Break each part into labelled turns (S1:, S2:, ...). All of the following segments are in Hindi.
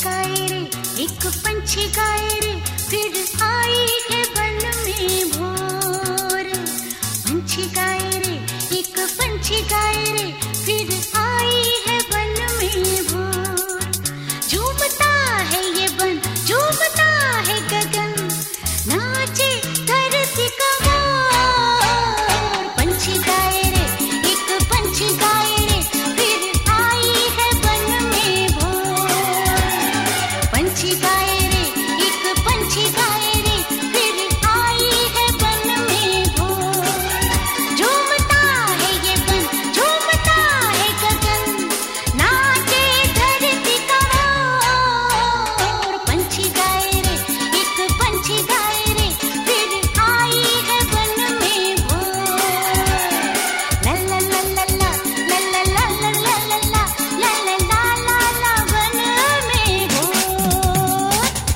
S1: गाए रे, एक पंछी गाए रे, फिर आई है वन में भोर। पंछी गाए रे, एक पंछी गाए रे, फिर आई है वन में भोर। झूमता है ये वन, झूमता है गगन, नाचे धरती का मोर। पंछी गाए रे, एक पंछी गाए रे, फिर आई है वन में भोर। पंछी गाए रे, एक पंछी गाए रे, फिर आई है वन में भोर। झूमता है ये वन, झूमता है गगन, नाचे धरती का मोर। पंछी गाए रे, एक पंछी गाए रे, फिर आई है वन में भोर। ला ला ला ला ला, ला ला ला ला ला ला ला, ला ला ला ला ला, वन में भोर।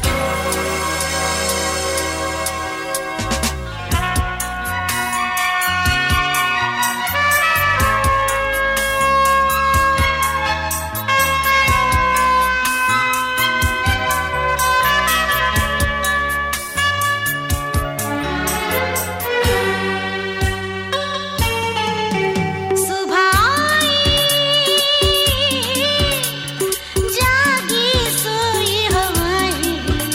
S1: सुबह आई, जागी सोई हवाएं।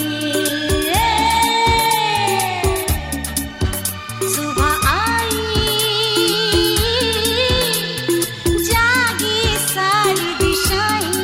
S1: सुबह आई, जागी सारी दिशाएं।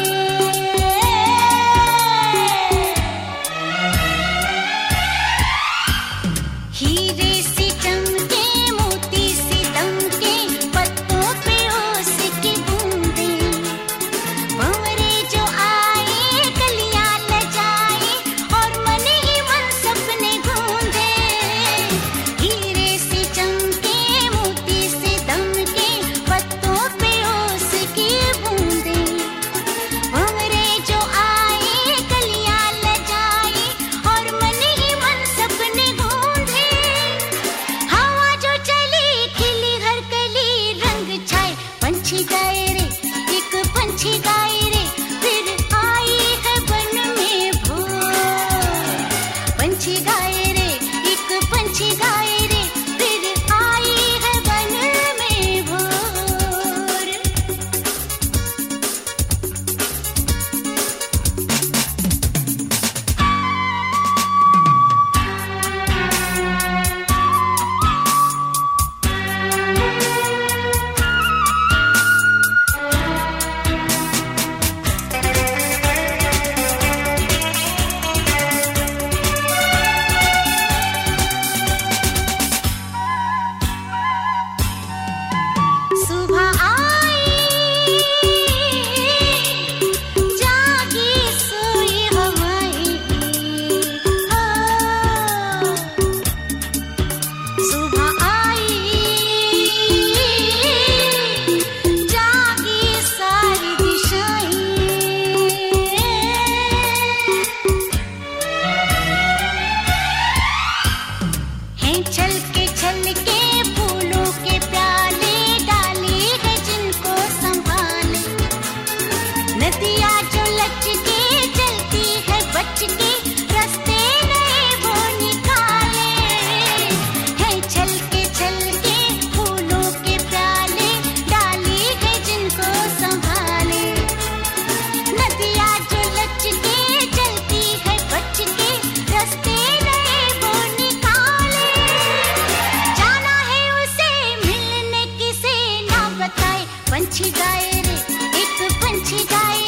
S1: हीरे सी चमके, मोती सी दमके, पत्तों पे ओस की बूंदें। भंवरे जो आए, कलियां लजाए, और मन ही मन सपने गूंजे। हीरे सी चमके, मोती सी दमके, पत्तों पे ओस की बूंदें। भंवरे जो आए, कलियां लजाए, और मन ही मन सपने गूंजे। हवा जो चली, खिली हर कली, रंग छाए। पंछी गाए रे, एक पंछी गाए रे, फिर आई है वन में भोर। पंछी गाए रे, एक पंछी गाए रे, फिर आई है वन में भोर। सुबह आई, जागी सोई हवाएं। सुबह आई, जागी सारी दिशाएं। हैं छलके फूलों के प्याले, डाली है जिनको संभाले। नदियाँ जो लचके, चलती है बच के, रास्ते नए वो निकाले। हैं छलके फूलों के प्याले, डाली है जिनको संभाले। नदियाँ जो लचके, चलती है बच के, रास्ते नए वो निकाले। जाना है उसे मिलने किसे ना बताए। पंछी गाए रे, एक पंछी गाए